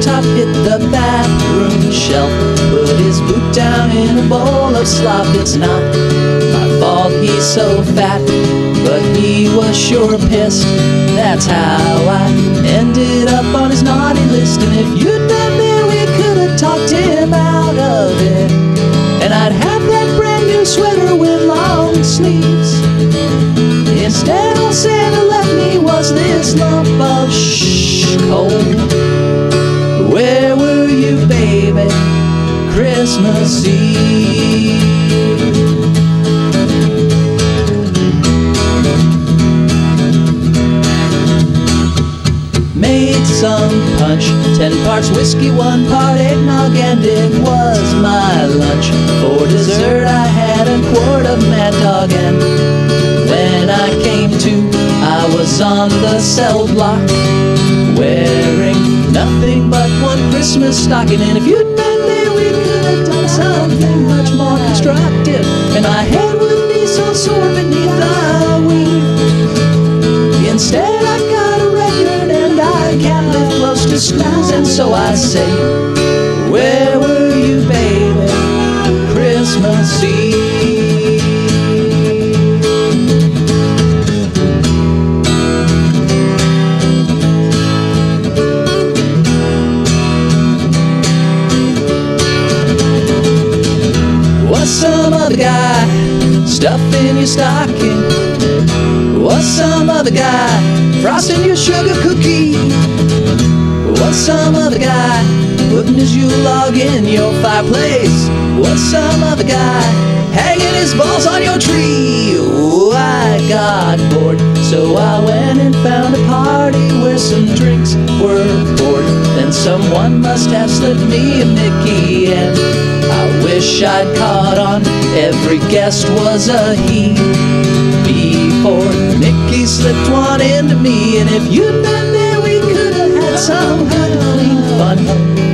top hit the bathroom shelf, put his boot down in a bowl of slop. It's not my fault he's so fat, but he was sure pissed. That's how I ended up on his naughty list. And if you'd been there, we could have talked him out of it, and I'd have that brand new sweater with long sleeves. Instead, all Santa left me was this lump of coal. Where were you, baby, Christmas Eve? Made some punch, 10 parts whiskey, 1 part eggnog, and it was my lunch. For dessert I had a quart of Mad Dog, and when I came to, I was on the cell block, wearing nothing but one Christmas stocking. And if you'd been there, we could have done something much more constructive, and my head wouldn't be so sore beneath the weave. Instead, I got a record, and I can't live close to snooze, and so I say, where were you, baby, Christmas Eve? Was some other guy stuffing your stocking? Was some other guy frosting your sugar cookie? Was some other guy putting his Yule log in your fireplace? Was some other guy hanging his balls on your tree? Oh, I got bored, so I went and found a party where some drinks were poured. Then someone must have slipped me a Mickey, and I wish I'd caught on. Every guest was a he before Mickey slipped one into me. And if you'd been there, we could have had some Halloween fun.